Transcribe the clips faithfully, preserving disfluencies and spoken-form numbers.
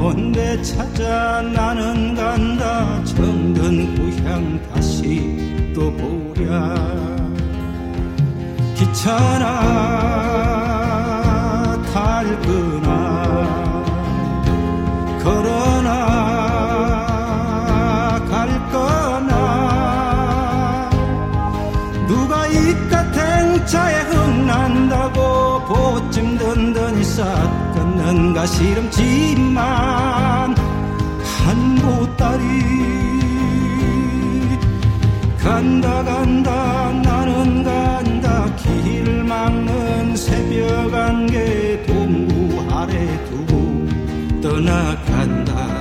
먼데 찾아 나는 간다. 정든 고향 다시 또 보랴. 기차나 탈거나 걸어나 갈거나 누가 이깟 행차에 흥난다고 보찜 든든히 싹 걷는가 시름지만 한 보따리 간다 간다 나는 간다. 길 막는 새벽 안개 동구 아래 두고 떠나간다.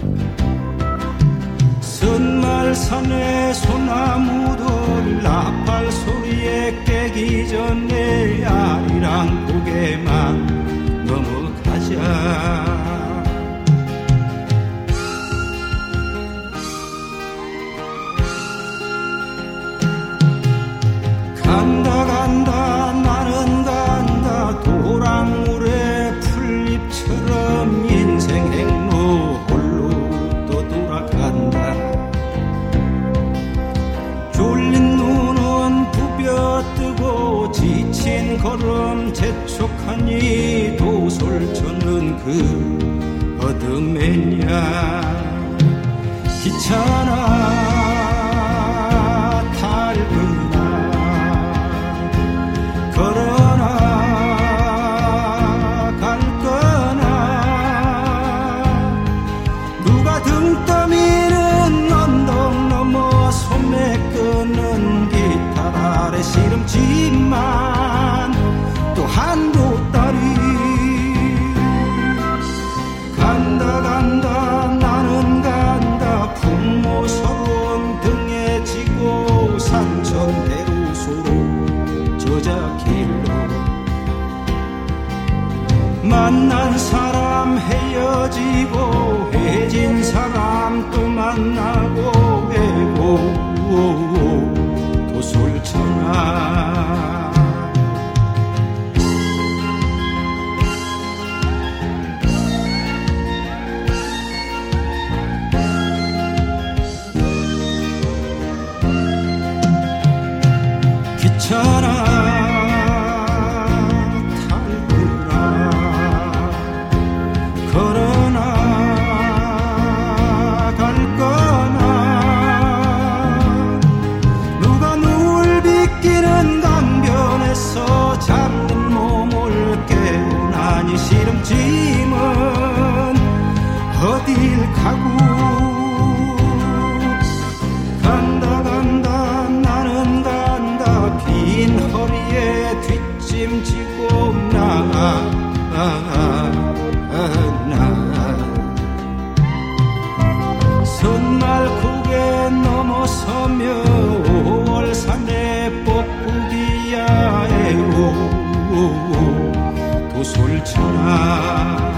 선말산의 소나무들 나팔 소리에 깨기 전에 아리랑 고개만 넘어가자. 간다 간다 나는 간다. 도랑물의 풀잎처럼 인생 행로 홀로 또 돌아간다. 졸린 눈은 부벼뜨고 지친 걸음 재촉하니 도솔천은 그 어둠에냐. 기차나 걸어나 갈거나 누가 등 떠미는 언덕 넘어 소매 끄는 기타 아래 시름지만 또 한 보따리 간다 간다 나는 간다. 풍모 서론 등에 지고 산천대로 소로 저자길로 만난 사람 헤어지고 헤어진 사람 또 만나고 외고 도솔천하. 기차나 잠든 몸을 깨우나니 시름짐은 어딜 가고. 간다 간다 나는 간다. 빈 허리에 뒷짐지고 나가 선말 고개 넘어서며 오월 산에 뻐꾸기야 도솔천하.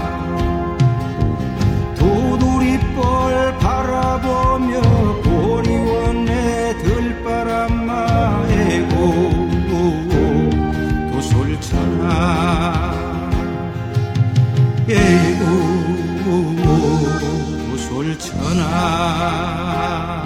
도돌이뻘 바라보며 보리원에 들바람마 에고 도솔천하. 에고 도솔천하.